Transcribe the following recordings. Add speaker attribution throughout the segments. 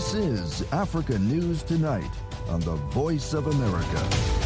Speaker 1: This is Africa News Tonight on the Voice of America.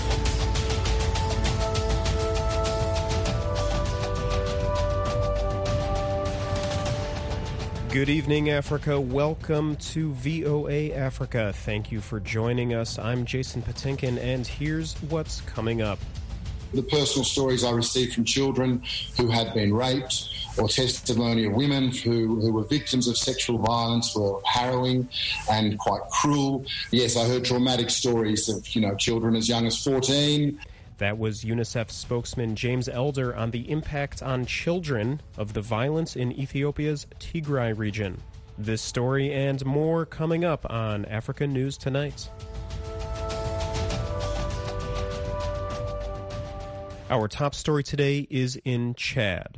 Speaker 2: Good evening, Africa. Welcome to VOA Africa. Thank you for joining us. I'm Jason Patinkin, and here's what's coming up.
Speaker 3: The personal stories I received from children who had been raped, or testimony of women who were victims of sexual violence were harrowing and quite cruel. Yes, I heard traumatic stories of, children as young as 14.
Speaker 2: That was UNICEF spokesman James Elder on the impact on children of the violence in Ethiopia's Tigray region. This story and more coming up on Africa News Tonight. Our top story today is in Chad.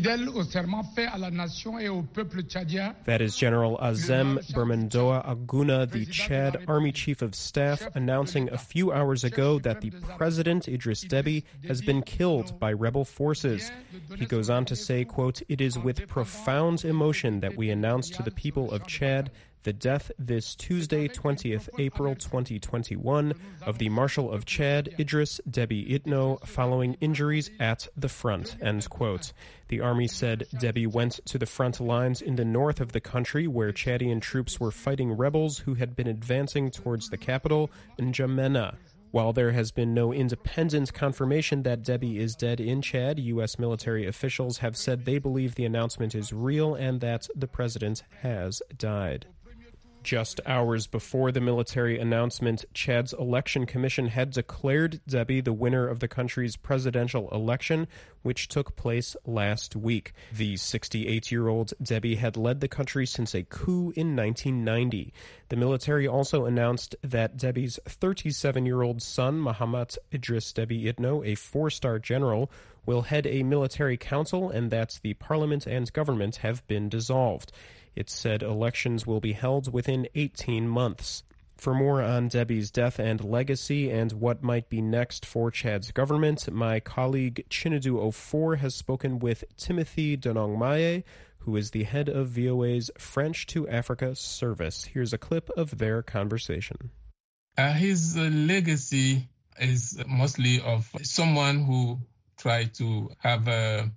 Speaker 2: That is General Azem Bermandoa Aguna, the Chad Army Chief of Staff, announcing a few hours ago that the President, Idris Deby, has been killed by rebel forces. He goes on to say, quote, "It is with profound emotion that we announce to the people of Chad the death this Tuesday, 20th April 2021, of the Marshal of Chad, Idris Deby Itno, following injuries at the front," end quote. The army said Deby went to the front lines in the north of the country where Chadian troops were fighting rebels who had been advancing towards the capital, N'Djamena. While there has been no independent confirmation that Deby is dead in Chad, U.S. military officials have said they believe the announcement is real and that the president has died. Just hours before the military announcement, Chad's election commission had declared Deby the winner of the country's presidential election, which took place last week. The 68-year-old Deby had led the country since a coup in 1990. The military also announced that Deby's 37-year-old son, Mahamat Idris Deby Itno, a four-star general, will head a military council and that the parliament and government have been dissolved. It said elections will be held within 18 months. For more on Deby's death and legacy and what might be next for Chad's government, my colleague Chinedu Ofor has spoken with Timothy Donongmaye, who is the head of VOA's French to Africa service. Here's a clip of their conversation.
Speaker 4: His legacy is mostly of someone who tried to have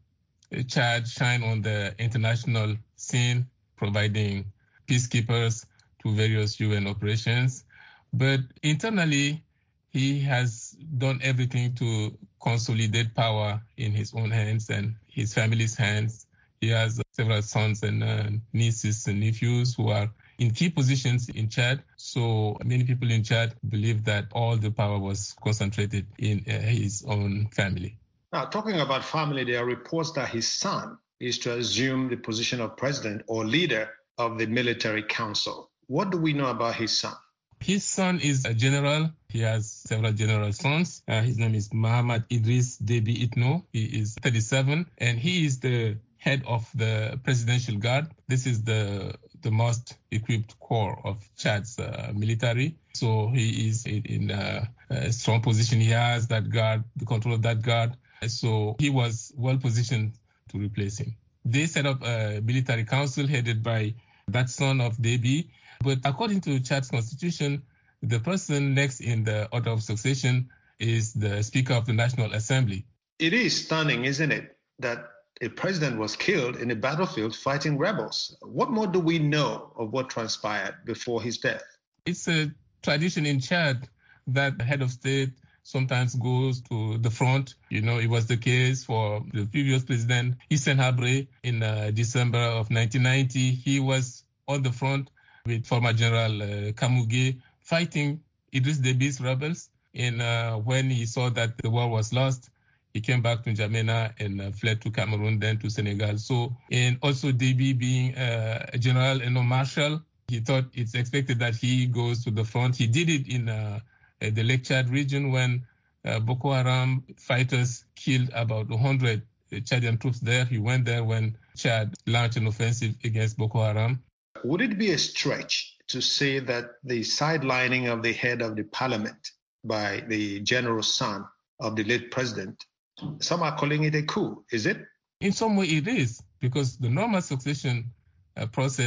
Speaker 4: Chad shine on the international scene, providing peacekeepers to various UN operations. But internally, he has done everything to consolidate power in his own hands and his family's hands. He has several sons and nieces and nephews who are in key positions in Chad. So many people in Chad believe that all the power was concentrated in his own family.
Speaker 5: Now, talking about family, there are reports that his son is to assume the position of president or leader of the military council. What do we know about his son?
Speaker 4: His son is a general. He has several general sons. His name is Mahamat Idris Deby Itno. He is 37, and he is the head of the Presidential Guard. This is the most equipped corps of Chad's military. So he is in a strong position. He has that guard, the control of that guard. So he was well positioned to replace him. They set up a military council headed by that son of Deby. But according to Chad's constitution, the person next in the order of succession is the Speaker of the National Assembly.
Speaker 5: It is stunning, isn't it, that a president was killed in a battlefield fighting rebels. What more do we know of what transpired before his death?
Speaker 4: It's a tradition in Chad that the head of state sometimes goes to the front. It was the case for the previous president, Hissène Habré, in December of 1990. He was on the front with former General Kamougué fighting Idris Deby's rebels. And when he saw that the war was lost, he came back to N'Djamena and fled to Cameroon, then to Senegal. So, and also Deby being a general and a marshal, he thought it's expected that he goes to the front. He did it in the Lake Chad region when Boko Haram fighters killed about 100 Chadian troops there. He went there when Chad launched an offensive against Boko Haram.
Speaker 5: Would it be a stretch to say that the sidelining of the head of the parliament by the general son of the late president, some are calling it a coup, is it?
Speaker 4: In some way it is, because the normal succession process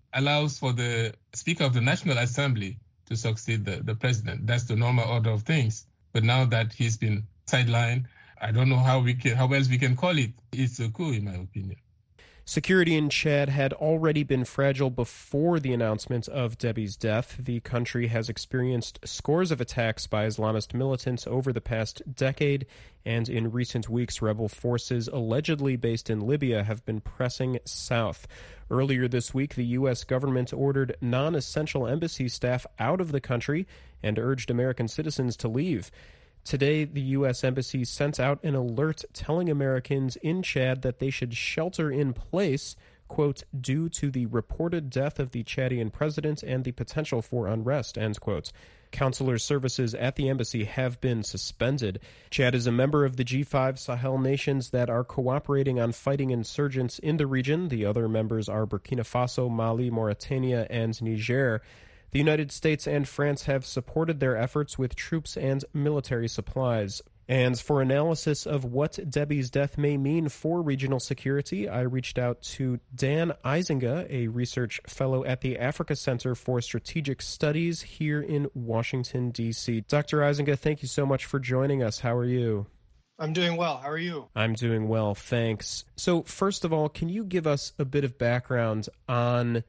Speaker 4: allows for the Speaker of the National Assembly to succeed the president. That's the normal order of things. But now that he's been sidelined, I don't know how else we can call it. It's a coup, in my opinion.
Speaker 2: Security in Chad had already been fragile before the announcement of Debby's death. The country has experienced scores of attacks by Islamist militants over the past decade, and in recent weeks, rebel forces allegedly based in Libya have been pressing south. Earlier this week, the U.S. government ordered non-essential embassy staff out of the country and urged American citizens to leave. Today, the U.S. Embassy sent out an alert telling Americans in Chad that they should shelter in place, quote, due to the reported death of the Chadian president and the potential for unrest, end quote. Consular services at the embassy have been suspended. Chad is a member of the G5 Sahel nations that are cooperating on fighting insurgents in the region. The other members are Burkina Faso, Mali, Mauritania, and Niger. The United States and France have supported their efforts with troops and military supplies. And for analysis of what Debby's death may mean for regional security, I reached out to Dan Eisenga, a research fellow at the Africa Center for Strategic Studies here in Washington, D.C. Dr. Eisenga, thank you so much for joining us. How are you?
Speaker 6: I'm doing well. How are you?
Speaker 2: I'm doing well, thanks. So first of all, can you give us a bit of background on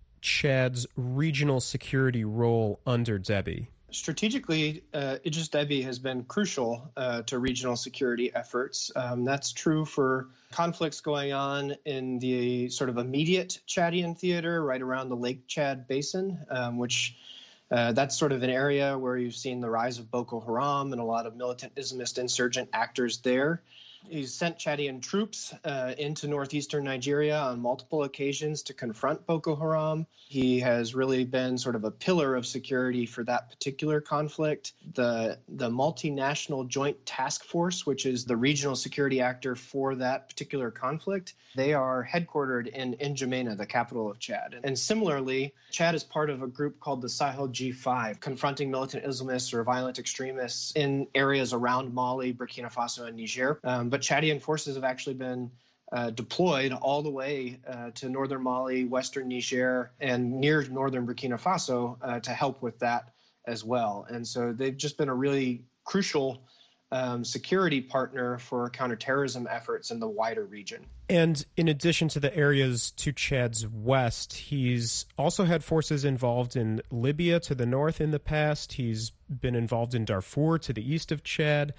Speaker 2: Chad's regional security role under Deby?
Speaker 6: Strategically, Idris Deby has been crucial to regional security efforts. That's true for conflicts going on in the sort of immediate Chadian theater right around the Lake Chad Basin, which that's sort of an area where you've seen the rise of Boko Haram and a lot of militant Islamist insurgent actors there. He's sent Chadian troops into northeastern Nigeria on multiple occasions to confront Boko Haram. He has really been sort of a pillar of security for that particular conflict. The multinational joint task force, which is the regional security actor for that particular conflict, they are headquartered in N'Djamena, the capital of Chad. And similarly, Chad is part of a group called the Sahel G5, confronting militant Islamists or violent extremists in areas around Mali, Burkina Faso, and Niger. But Chadian forces have actually been deployed all the way to northern Mali, western Niger, and near northern Burkina Faso to help with that as well. And so they've just been a really crucial security partner for counterterrorism efforts in the wider region.
Speaker 2: And in addition to the areas to Chad's west, he's also had forces involved in Libya to the north in the past. He's been involved in Darfur to the east of Chad.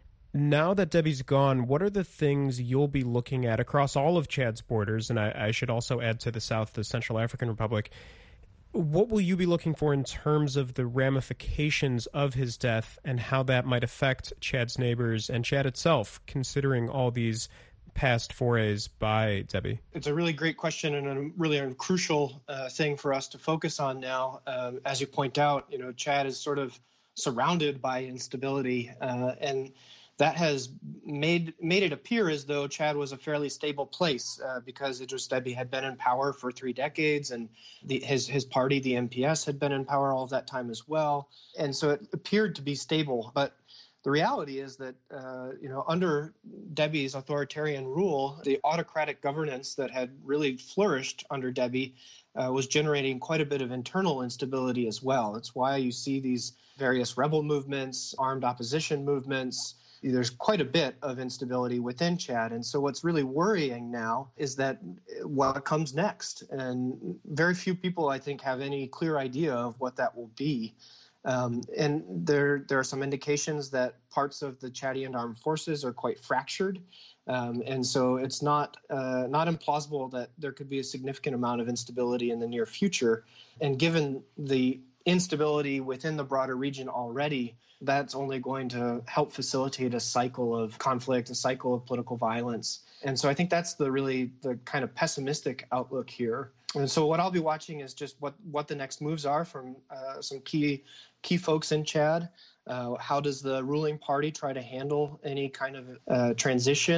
Speaker 2: Now that Deby's gone, what are the things you'll be looking at across all of Chad's borders? And I should also add to the south, the Central African Republic. What will you be looking for in terms of the ramifications of his death and how that might affect Chad's neighbors and Chad itself, considering all these past forays by Deby?
Speaker 6: It's a really great question and a really crucial thing for us to focus on now. As you point out, Chad is sort of surrounded by instability, and that has made it appear as though Chad was a fairly stable place because Idris Deby had been in power for 3 decades, and his party, the MPS, had been in power all of that time as well. And so it appeared to be stable. But the reality is that, under Deby's authoritarian rule, the autocratic governance that had really flourished under Deby was generating quite a bit of internal instability as well. It's why you see these various rebel movements, armed opposition movements. There's quite a bit of instability within Chad. And so what's really worrying now is that what comes next. And very few people, I think, have any clear idea of what that will be. And there are some indications that parts of the Chadian armed forces are quite fractured. And so it's not implausible that there could be a significant amount of instability in the near future. And given the instability within the broader region already, that's only going to help facilitate a cycle of conflict, a cycle of political violence. And so I think that's the kind of pessimistic outlook here. And so what I'll be watching is just what the next moves are from some key folks in Chad. How does the ruling party try to handle any kind of transition?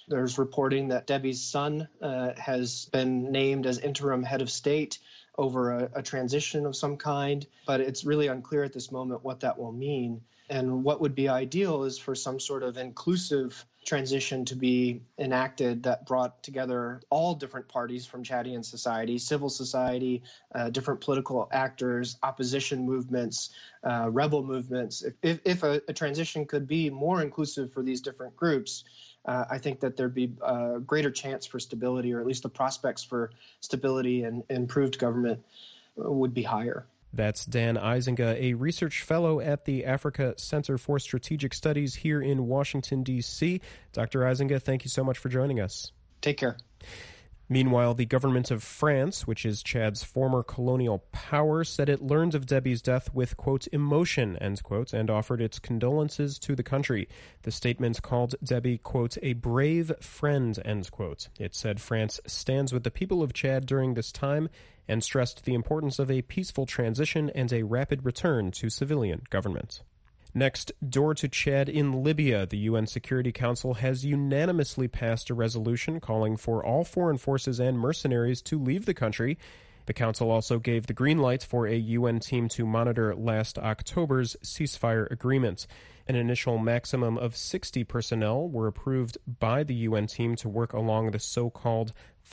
Speaker 6: There's reporting that Debby's son has been named as interim head of state over a transition of some kind, but it's really unclear at this moment what that will mean. And what would be ideal is for some sort of inclusive transition to be enacted that brought together all different parties from Chadian society, civil society, different political actors, opposition movements, rebel movements. If a transition could be more inclusive for these different groups, I think that there'd be a greater chance for stability, or at least the prospects for stability and improved government would be higher.
Speaker 2: That's Dan Eisenga, a research fellow at the Africa Center for Strategic Studies here in Washington, D.C. Dr. Eisenga, thank you so much for joining us.
Speaker 6: Take care.
Speaker 2: Meanwhile, the government of France, which is Chad's former colonial power, said it learned of Debby's death with, quote, emotion, end quote, and offered its condolences to the country. The statement called Debby, quote, a brave friend, end quote. It said France stands with the people of Chad during this time and stressed the importance of a peaceful transition and a rapid return to civilian government. Next, door to Chad in Libya, the UN Security Council has unanimously passed a resolution calling for all foreign forces and mercenaries to leave the country. The council also gave the green light for a UN team to monitor last October's ceasefire agreement. An initial maximum of 60 personnel were approved by the UN team to work along the so-called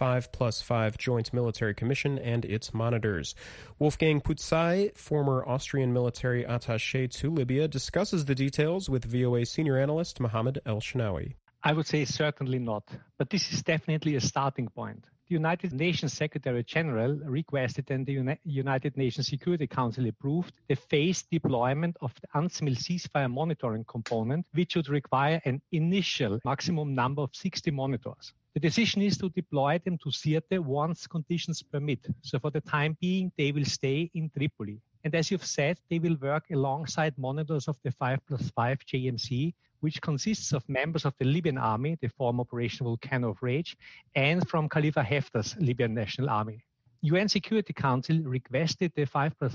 Speaker 2: 5+5 Joint Military Commission and its monitors. Wolfgang Putzai, former Austrian military attaché to Libya, discusses the details with VOA senior analyst Mohammed El-Shinawi.
Speaker 7: I would say certainly not, but this is definitely a starting point. The United Nations Secretary General requested and the United Nations Security Council approved the phased deployment of the UNSMIL ceasefire monitoring component, which would require an initial maximum number of 60 monitors. The decision is to deploy them to Sirte once conditions permit. So for the time being, they will stay in Tripoli. And as you've said, they will work alongside monitors of the 5+5 JMC, which consists of members of the Libyan army, the former Operation Volcano of Rage, and from Khalifa Haftar's Libyan National Army. UN Security Council requested the 5+5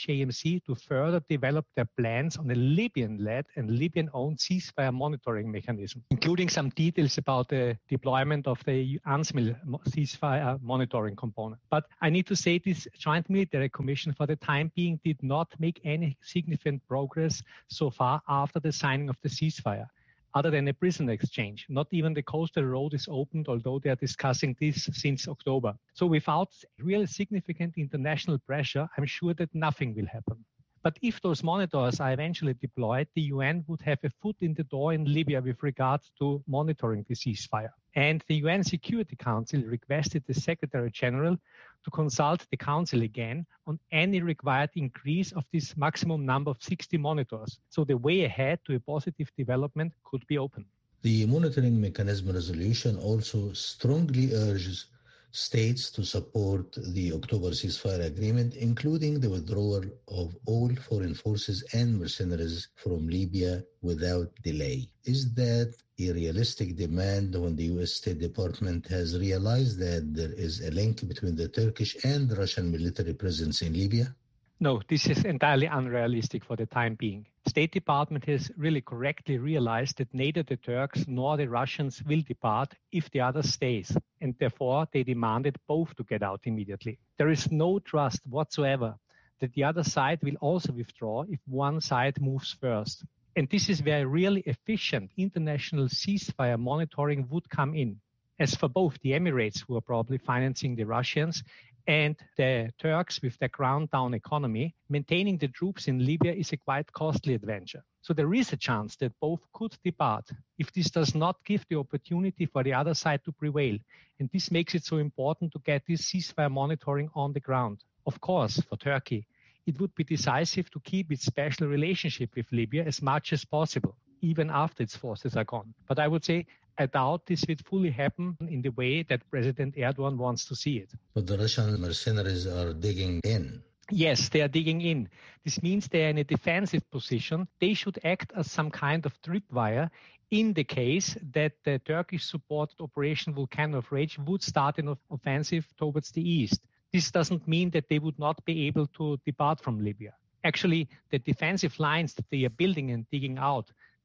Speaker 7: JMC to further develop their plans on a Libyan-led and Libyan-owned ceasefire monitoring mechanism, including some details about the deployment of the UNSMIL ceasefire monitoring component. But I need to say this Joint Military Commission for the time being did not make any significant progress so far after the signing of the ceasefire, other than a prisoner exchange. Not even the coastal road is opened, although they are discussing this since October. So without real significant international pressure, I'm sure that nothing will happen. But if those monitors are eventually deployed, the UN would have a foot in the door in Libya with regard to monitoring the ceasefire. And the UN Security Council requested the Secretary General to consult the Council again on any required increase of this maximum number of 60 monitors. So the way ahead to a positive development could be open.
Speaker 8: The monitoring mechanism resolution also strongly urges states to support the October ceasefire agreement, including the withdrawal of all foreign forces and mercenaries from Libya without delay. Is that a realistic demand when the U.S. State Department has realized that there is a link between the Turkish and Russian military presence in Libya?
Speaker 7: No, this is entirely unrealistic for the time being. State Department has really correctly realized that neither the Turks nor the Russians will depart if the other stays, and therefore they demanded both to get out immediately. There is no trust whatsoever that the other side will also withdraw if one side moves first. And this is where really efficient international ceasefire monitoring would come in. As for both the Emirates, who are probably financing the Russians, and the Turks with their ground-down economy, maintaining the troops in Libya is a quite costly adventure. So there is a chance that both could depart if this does not give the opportunity for the other side to prevail. And this makes it so important to get this ceasefire monitoring on the ground. Of course, for Turkey, it would be decisive to keep its special relationship with Libya as much as possible, even after its forces are gone. But I would say I doubt this will fully happen in the way that President Erdogan wants to see it.
Speaker 8: But the Russian mercenaries are digging in.
Speaker 7: Yes, they are digging in. This means they are in a defensive position. They should act as some kind of tripwire in the case that the Turkish-supported Operation Volcano of Rage would start an offensive towards the east. This doesn't mean that they would not be able to depart from Libya. Actually, the defensive lines that they are building and digging out,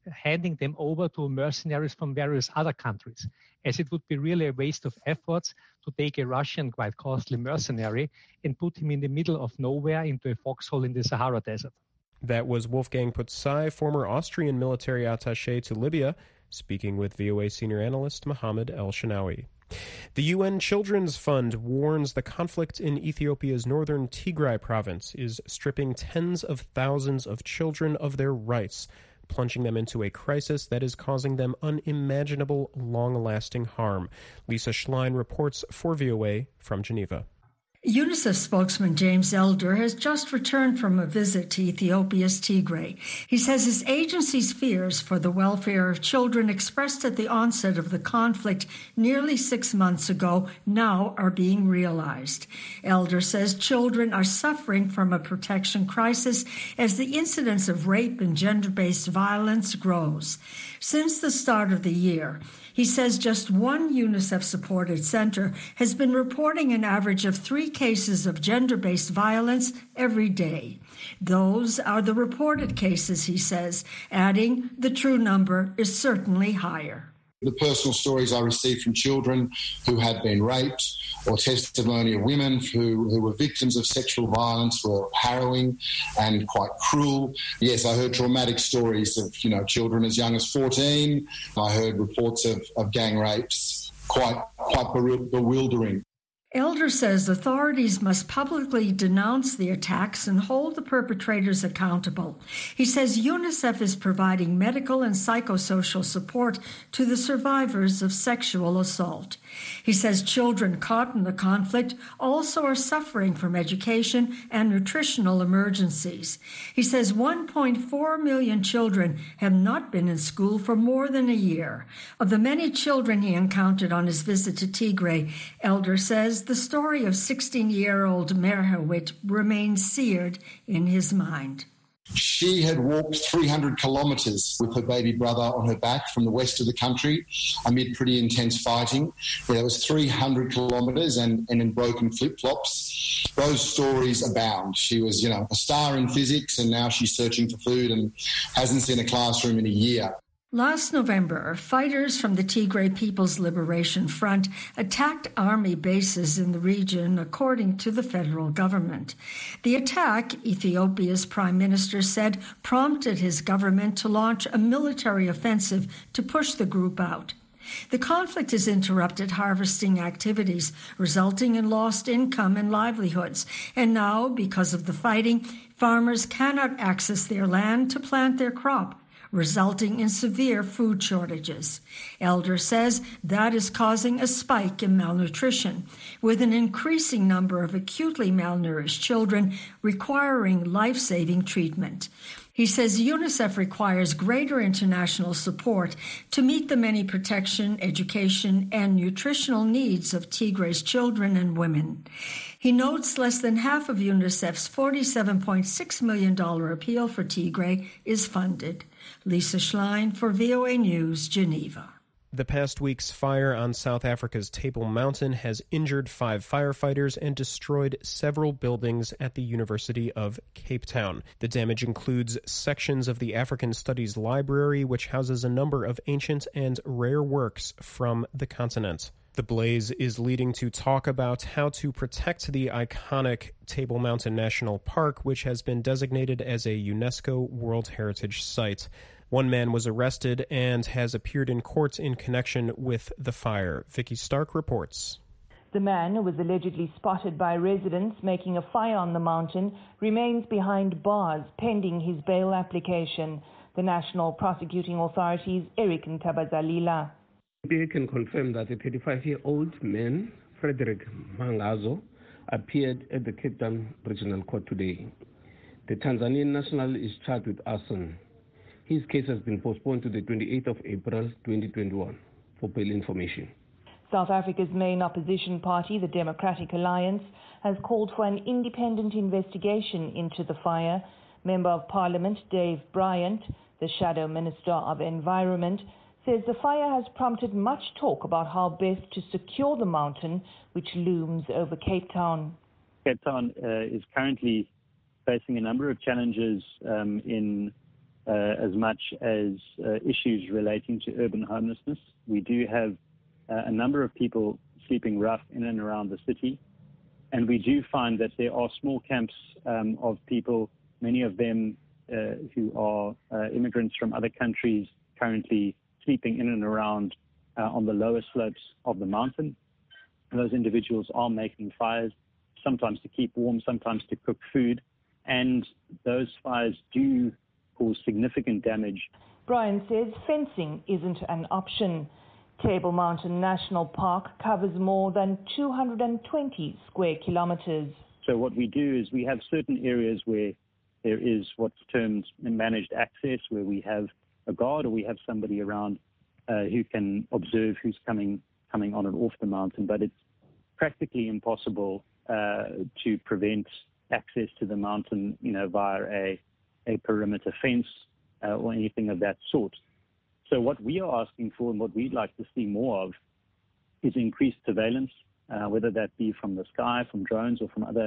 Speaker 7: handing them over to mercenaries from various other countries, as it would be really a waste of efforts to take a Russian, quite costly mercenary and put him in the middle of nowhere into a foxhole in the Sahara Desert.
Speaker 2: That was Wolfgang Putzai, former Austrian military attaché to Libya, speaking with VOA senior analyst Mohammed El-Shanawi. The UN Children's Fund warns the conflict in Ethiopia's northern Tigray province is stripping tens of thousands of children of their rights, plunging them into a crisis that is causing them unimaginable, long-lasting harm. Lisa Schlein reports for VOA from Geneva.
Speaker 9: UNICEF spokesman James Elder has just returned from a visit to Ethiopia's Tigray. He says his agency's fears for the welfare of children expressed at the onset of the conflict nearly 6 months ago now are being realized. Elder says children are suffering from a protection crisis as the incidence of rape and gender-based violence grows. Since the start of the year, he says just one UNICEF-supported center has been reporting an average of 3 cases of gender-based violence every day. Those are the reported cases, he says, adding the true number is certainly higher.
Speaker 3: The personal stories I received from children who had been raped or testimony of women who were victims of sexual violence were harrowing and quite cruel. Yes, I heard traumatic stories of, children as young as 14. I heard reports of gang rapes, quite bewildering.
Speaker 9: Elder says authorities must publicly denounce the attacks and hold the perpetrators accountable. He says UNICEF is providing medical and psychosocial support to the survivors of sexual assault. He says children caught in the conflict also are suffering from education and nutritional emergencies. He says 1.4 million children have not been in school for more than a year. Of the many children he encountered on his visit to Tigray, Elder says the story of 16-year-old Merhawit remains seared in his mind.
Speaker 3: She had walked 300 kilometres with her baby brother on her back from the west of the country amid pretty intense fighting. There was 300 kilometres and in broken flip-flops. Those stories abound. She was, a star in physics, and now she's searching for food and hasn't seen a classroom in a year.
Speaker 9: Last November, fighters from the Tigray People's Liberation Front attacked army bases in the region, according to the federal government. The attack, Ethiopia's prime minister said, prompted his government to launch a military offensive to push the group out. The conflict has interrupted harvesting activities, resulting in lost income and livelihoods. And now, because of the fighting, farmers cannot access their land to plant their crop, resulting in severe food shortages. Elder says that is causing a spike in malnutrition, with an increasing number of acutely malnourished children requiring life-saving treatment. He says UNICEF requires greater international support to meet the many protection, education, and nutritional needs of Tigray's children and women. He notes less than half of UNICEF's $47.6 million appeal for Tigray is funded. Lisa Schlein for VOA News, Geneva.
Speaker 2: The past week's fire on South Africa's Table Mountain has injured 5 firefighters and destroyed several buildings at the University of Cape Town. The damage includes sections of the African Studies Library, which houses a number of ancient and rare works from the continent. The blaze is leading to talk about how to protect the iconic Table Mountain National Park, which has been designated as a UNESCO World Heritage Site. One man was arrested and has appeared in court in connection with the fire. Vicky Stark reports.
Speaker 10: The man, who was allegedly spotted by residents making a fire on the mountain, remains behind bars pending his bail application. The National Prosecuting Authority's Eric Ntabazalila.
Speaker 11: We can confirm that a 35-year-old man, Frederick Mangazo, appeared at the Cape Town Regional Court today. The Tanzanian national is charged with arson. His case has been postponed to the 28th of April 2021 for bail information.
Speaker 10: South Africa's main opposition party, the Democratic Alliance, has called for an independent investigation into the fire. Member of Parliament Dave Bryant, the Shadow Minister of Environment, says the fire has prompted much talk about how best to secure the mountain, which looms over Cape Town.
Speaker 12: Cape Town is currently facing a number of challenges in as much as issues relating to urban homelessness. We do have a number of people sleeping rough in and around the city. And we do find that there are small camps of people, many of them who are immigrants from other countries, currently sleeping in and around on the lower slopes of the mountain. And those individuals are making fires, sometimes to keep warm, sometimes to cook food. And those fires do cause significant damage.
Speaker 10: Brian says fencing isn't an option. Table Mountain National Park covers more than 220 square kilometers.
Speaker 12: So what we do is we have certain areas where there is what's termed managed access, where we have a guard or we have somebody around who can observe who's coming on and off the mountain. But it's practically impossible to prevent access to the mountain, via a perimeter fence or anything of that sort. So what we are asking for and what we'd like to see more of is increased surveillance, whether that be from the sky, from drones, or from other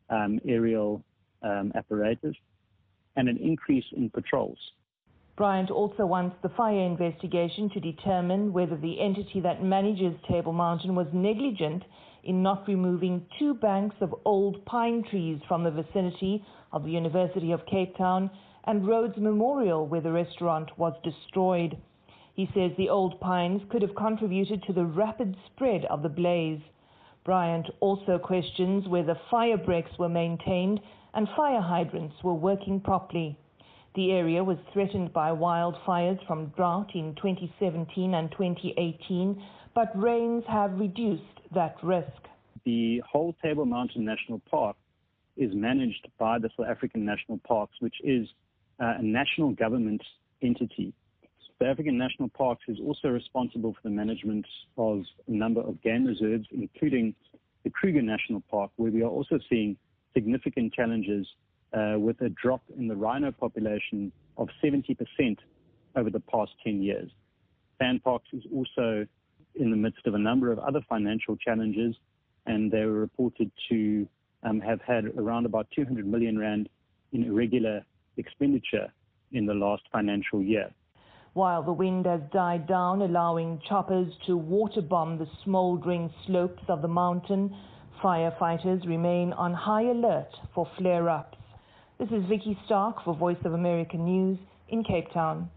Speaker 12: aerial apparatus, and an increase in patrols.
Speaker 10: Bryant also wants the fire investigation to determine whether the entity that manages Table Mountain was negligent in not removing 2 banks of old pine trees from the vicinity of the University of Cape Town and Rhodes Memorial, where the restaurant was destroyed. He says the old pines could have contributed to the rapid spread of the blaze. Bryant also questions whether fire breaks were maintained and fire hydrants were working properly. The area was threatened by wildfires from drought in 2017 and 2018, but rains have reduced that risk.
Speaker 12: The whole Table Mountain National Park is managed by the South African National Parks, which is a national government entity. The African National Parks is also responsible for the management of a number of game reserves, including the Kruger National Park, where we are also seeing significant challenges with a drop in the rhino population of 70% over the past 10 years. SANParks is also in the midst of a number of other financial challenges, and they were reported to have had around about 200 million rand in irregular expenditure in the last financial year.
Speaker 10: While the wind has died down, allowing choppers to water bomb the smoldering slopes of the mountain, firefighters remain on high alert for flare-ups. This is Vicky Stark for Voice of America News in Cape Town.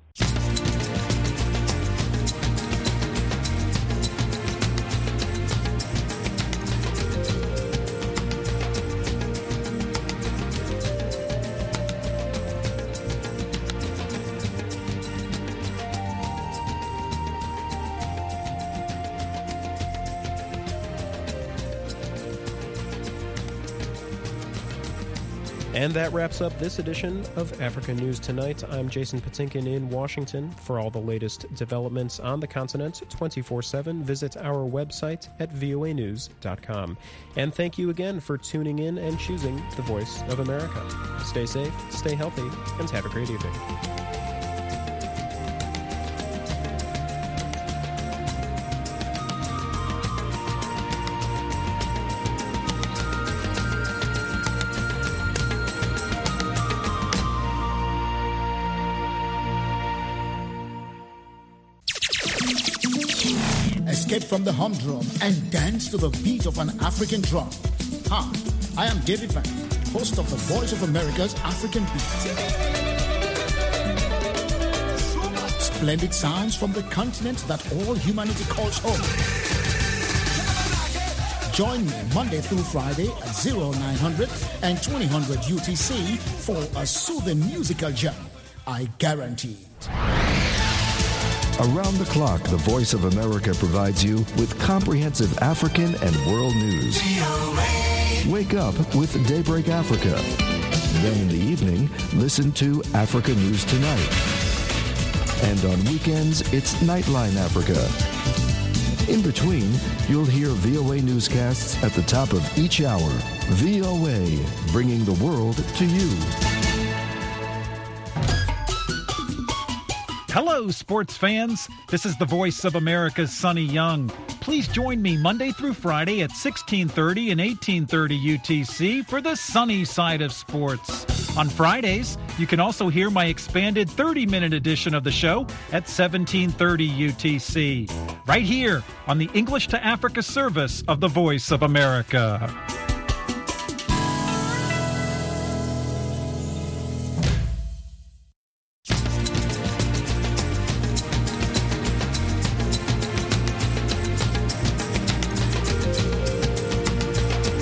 Speaker 2: And that wraps up this edition of Africa News Tonight. I'm Jason Patinkin in Washington. For all the latest developments on the continent 24/7, visit our website at voanews.com. And thank you again for tuning in and choosing the Voice of America. Stay safe, stay healthy, and have a great evening.
Speaker 13: Escape from the humdrum and dance to the beat of an African drum. Hi, I am David Van, host of the Voice of America's African Beat. Splendid sounds from the continent that all humanity calls home. Join me Monday through Friday at 0900 and 2000 UTC for a soothing musical jam. I guarantee it.
Speaker 1: Around the clock, the Voice of America provides you with comprehensive African and world news. Wake up with Daybreak Africa. Then in the evening, listen to Africa News Tonight. And on weekends, it's Nightline Africa. In between, you'll hear VOA newscasts at the top of each hour. VOA, bringing the world to you.
Speaker 14: Hello, sports fans. This is the voice of America's Sonny Young. Please join me Monday through Friday at 1630 and 1830 UTC for the sunny side of sports. On Fridays, you can also hear my expanded 30-minute edition of the show at 1730 UTC, right here on the English to Africa service of the Voice of America.